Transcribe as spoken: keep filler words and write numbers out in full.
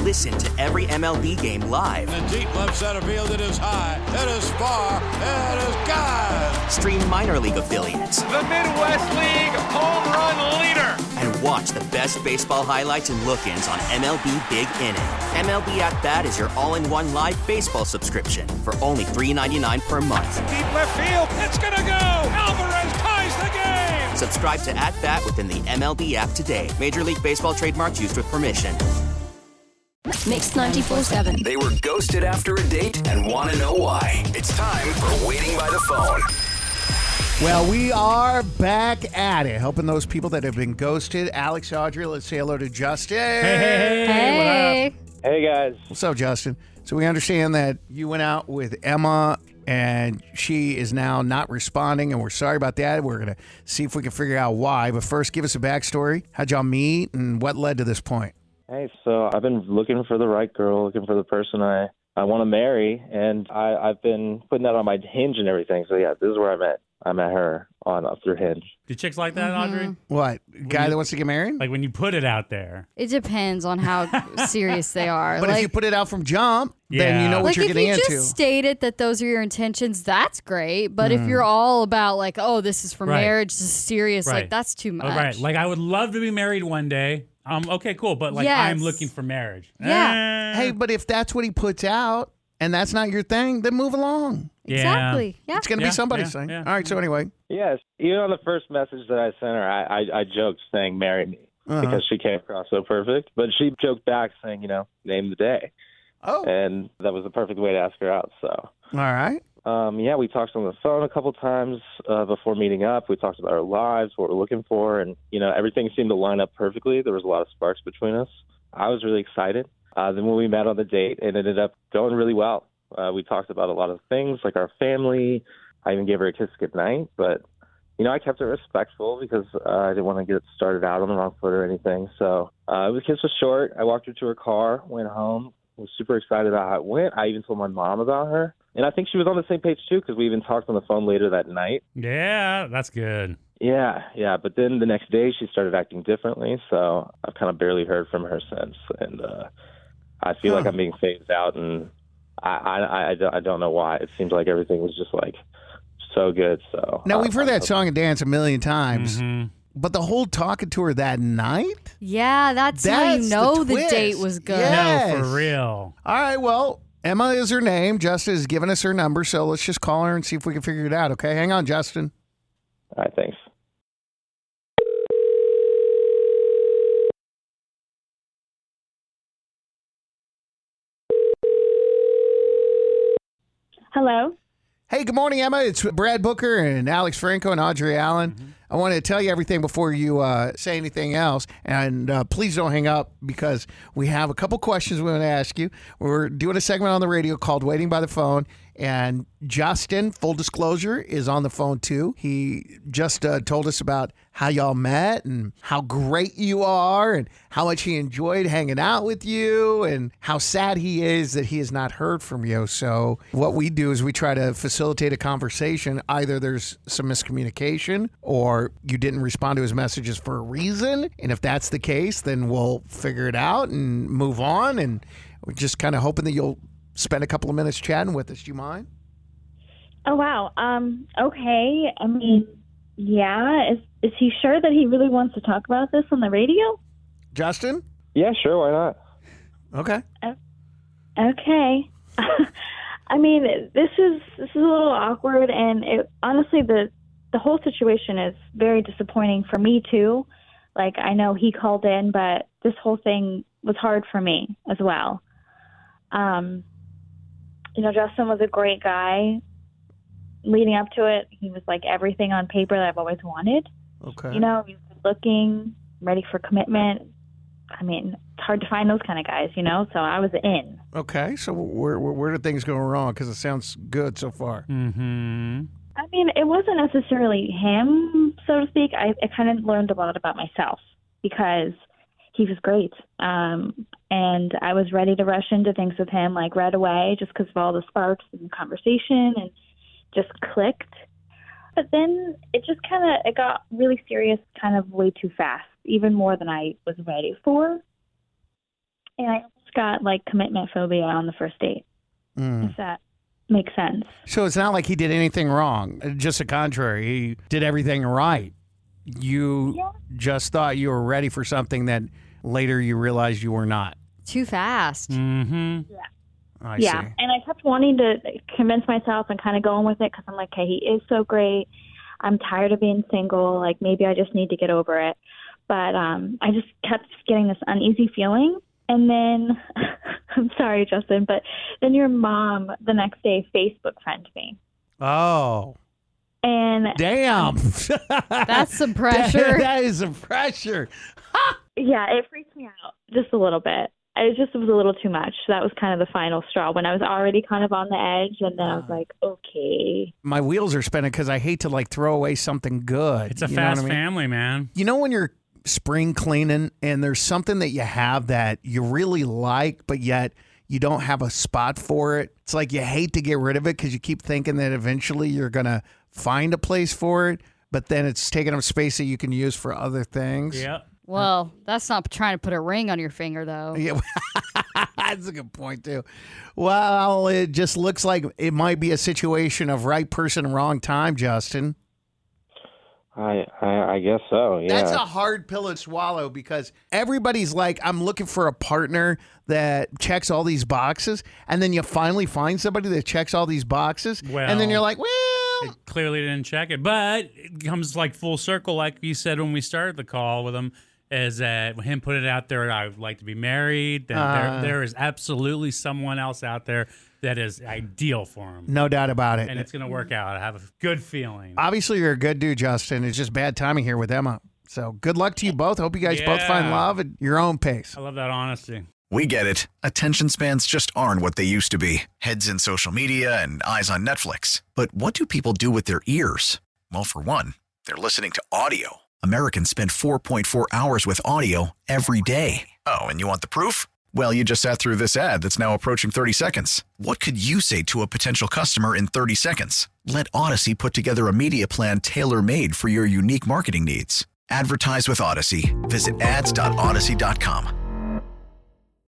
Listen to every M L B game live. In the deep left center field, it is high, it is far, it is gone. Stream minor league affiliates. The Midwest League home run leader. And watch the best baseball highlights and look-ins on M L B Big Inning. M L B At Bat is your all-in-one live baseball subscription for only three dollars and ninety-nine cents per month. Deep left field, it's gonna go. Alvarez ties the game. Subscribe to At Bat within the M L B app today. Major League Baseball trademarks used with permission. Mix ninety-four seven. They were ghosted after a date and want to know why. It's time for Waiting by the Phone. Well, we are back at it, helping those people that have been ghosted. Alex, Audrey, let's say hello to Justin. Hey, hey, hey. What up? Hey, guys. What's up, Justin? So we understand that you went out with Emma, and she is now not responding, and we're sorry about that. We're going to see if we can figure out why. But first, give us a backstory. How'd y'all meet, and what led to this point? Hey, so I've been looking for the right girl, looking for the person I, I want to marry, and I, I've been putting that on my Hinge and everything. So, yeah, this is where I met. I met her on uh, through Hinge. Do chicks like that, Mm-hmm. Audrey? What? Guy you- that wants to get married? Like when you put it out there. It depends on how serious they are. But like, if you put it out from jump, then Yeah. you know what like you're if getting you into. just stated that those are your intentions, that's great. But if you're all about like, oh, this is for Right. marriage, this is serious, Right. like that's too much. Oh, right. Like I would love to be married one day. Um, okay, cool. But like Yes. I'm looking for marriage. Yeah. Eh. Hey, but if that's what he puts out, and that's not your thing, then move along. Yeah. Exactly. Yeah. It's going to Yeah, be somebody's yeah, thing. yeah. All right, so anyway. Yes, even on the first message that I sent her, I, I, I joked saying marry me Uh-huh. because she came across so perfect. But she joked back saying, you know, name the day. Oh, And that was the perfect way to ask her out. So, all right. um, yeah, we talked on the phone a couple times uh, before meeting up. We talked about our lives, what we're looking for, and, you know, everything seemed to line up perfectly. There was a lot of sparks between us. I was really excited. Uh, then when we met on the date, it ended up going really well. Uh, we talked about a lot of things, like our family. I even gave her a kiss goodnight. But, you know, I kept it respectful because uh, I didn't want to get started out on the wrong foot or anything. So uh, the kiss was short. I walked her to her car, went home, was super excited about how it went. I even told my mom about her. And I think she was on the same page, too, because we even talked on the phone later that night. Yeah, that's good. Yeah, yeah. But then the next day she started acting differently. So I've kind of barely heard from her since. And uh, I feel Huh. like I'm being phased out, and I, I, I, don't- I don't know why. It seems like everything was just like so good. So Now, uh, we've heard that song and dance a million times, Mhm. but the whole talking to her that night? Yeah, that's, how That's you know the the, twist. date was good. Yeah. No, Yes. for real. All right, well, Emma is her name. Justin has given us her number, so let's just call her and see if we can figure it out, okay? Hang on, Justin. All right, thanks. Hello. Hey, good morning, Emma. It's Brad Booker and Alex Franco and Audrey Allen. I want to tell you everything before you uh, say anything else. And uh, please don't hang up because we have a couple questions we want to ask you. We're doing a segment on the radio called Waiting by the Phone. And Justin, full disclosure, is on the phone too. He just uh, told us about how y'all met and how great you are and how much he enjoyed hanging out with you and how sad he is that he has not heard from you. So what we do is we try to facilitate a conversation. Either there's some miscommunication or you didn't respond to his messages for a reason. And if that's the case, then we'll figure it out and move on. And we're just kind of hoping that you'll spend a couple of minutes chatting with us. Do you mind? Oh wow. Um. Okay. I mean, yeah. Is is he sure that he really wants to talk about this on the radio? Justin? Yeah, sure. Why not? Okay. Okay. I mean, this is this is a little awkward, and it, honestly, the the whole situation is very disappointing for me too. Like, I know he called in, but this whole thing was hard for me as well. Um. You know, Justin was a great guy. Leading up to it, he was like everything on paper that I've always wanted. Okay. You know, he was good looking, ready for commitment. I mean, it's hard to find those kind of guys, you know, so I was in. Okay. So where where, where did things go wrong? Because it sounds good so far. Mm-hmm. I mean, it wasn't necessarily him, so to speak. I, I kind of learned a lot about myself because he was great. Um, and I was ready to rush into things with him, like right away, just because of all the sparks and the conversation and just clicked. But then it just kind of, it got really serious kind of way too fast, even more than I was ready for. And I almost got like commitment phobia on the first date. Mm. If that makes sense. So it's not like he did anything wrong. Just the contrary. He did everything right. You Yeah. just thought you were ready for something that later you realized you were not. Too fast. Mm-hmm. Yeah. I yeah. see. And I kept wanting to convince myself and kind of going with it because I'm like, hey, he is so great. I'm tired of being single. Like, maybe I just need to get over it. But um, I just kept getting this uneasy feeling. And then, I'm sorry, Justin, but then your mom the next day Facebook friended me. Oh. And Damn. That's some pressure. that, that is some pressure. yeah, it freaked me out just a little bit. It just was a little too much. That was kind of the final straw when I was already kind of on the edge. And then I was like, okay. My wheels are spinning because I hate to like throw away something good. It's a You know what fast I mean? family, man. You know when you're spring cleaning and there's something that you have that you really like, but yet you don't have a spot for it. It's like you hate to get rid of it because you keep thinking that eventually you're going to find a place for it, but then it's taking up space that you can use for other things. Yeah. Well, that's not trying to put a ring on your finger, though. Yeah, that's a good point, too. Well, it just looks like it might be a situation of right person, wrong time, Justin. I, I I guess so. Yeah. That's a hard pill to swallow because everybody's like, I'm looking for a partner that checks all these boxes. And then you finally find somebody that checks all these boxes. Well, and then you're like, well, It clearly didn't check it, but it comes like full circle, like you said when we started the call with him, is that him put it out there, I would like to be married. Then Uh. there, there is absolutely someone else out there that is ideal for him. no doubt about it. And it's going to work out. I have a good feeling. Obviously, you're a good dude, Justin. It's just bad timing here with Emma. So good luck to you both. Hope you guys both Yeah. find love at your own pace. I love that honesty. We get it. Attention spans just aren't what they used to be. Heads in social media and eyes on Netflix. But what do people do with their ears? Well, for one, they're listening to audio. Americans spend four point four hours with audio every day. Oh, and you want the proof? Well, you just sat through this ad that's now approaching thirty seconds. What could you say to a potential customer in thirty seconds? Let Odyssey put together a media plan tailor-made for your unique marketing needs. Advertise with Odyssey. Visit ads dot odyssey dot com.